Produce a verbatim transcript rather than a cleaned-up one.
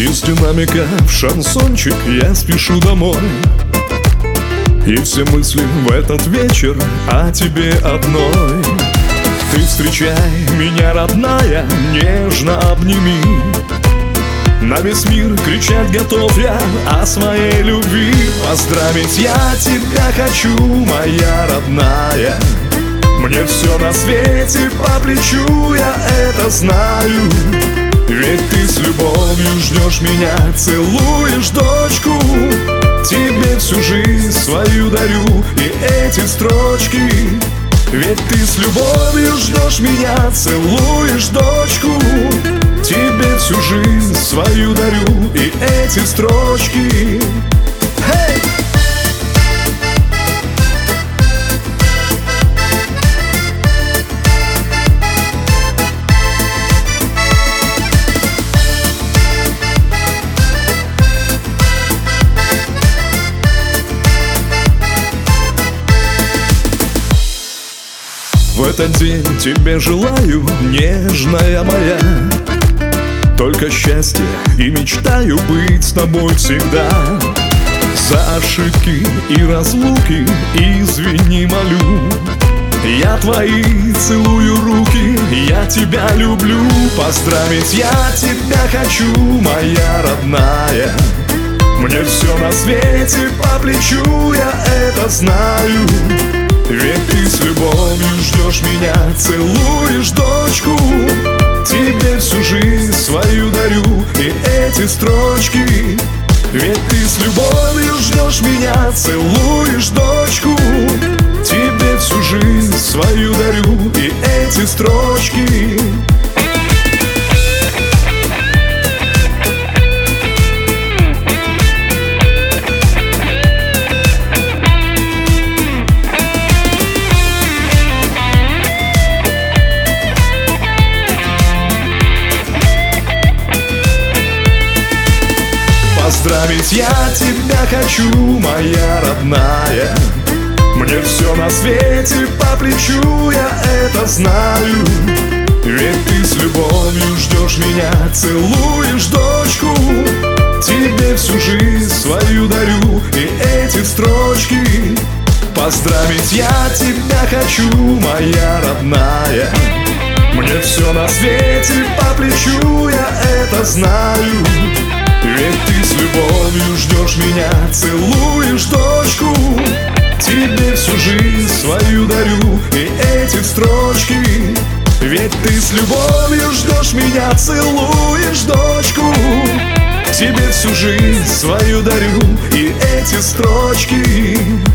Из динамика в шансончик я спешу домой, и все мысли в этот вечер о тебе одной. Ты встречай меня, родная, нежно обними. На весь мир кричать готов я о своей любви. Поздравить я тебя хочу, моя родная. Мне все на свете по плечу, я это знаю. Ведь ты с любовью ждешь меня, целуешь дочку. Тебе всю жизнь свою дарю и эти строчки. Ведь ты с любовью ждешь меня, целуешь дочку. Тебе всю жизнь свою дарю и эти строчки. Hey! В этот день тебе желаю, нежная моя, только счастье и мечтаю быть с тобой всегда. За ошибки и разлуки извини, молю. Я твои целую руки, я тебя люблю. Поздравить я тебя хочу, моя родная. Мне все на свете по плечу, я это знаю. Ведь ты с любовью ждешь меня, целуешь дочку. Тебе всю жизнь свою дарю и эти строчки. Ведь ты с любовью ждешь меня, целуешь дочку. Тебе всю жизнь свою дарю и эти строчки. Поздравить я тебя хочу, моя родная. Мне все на свете по плечу, я это знаю. Ведь ты с любовью ждешь меня, целуешь дочку. Тебе всю жизнь свою дарю и эти строчки. Поздравить я тебя хочу, моя родная. Мне все на свете по плечу, я это знаю. Ведь ты с любовью ждешь меня, целуешь дочку. Тебе всю жизнь свою дарю и эти строчки. Ведь ты с любовью ждешь меня, целуешь дочку. Тебе всю жизнь свою дарю и эти строчки.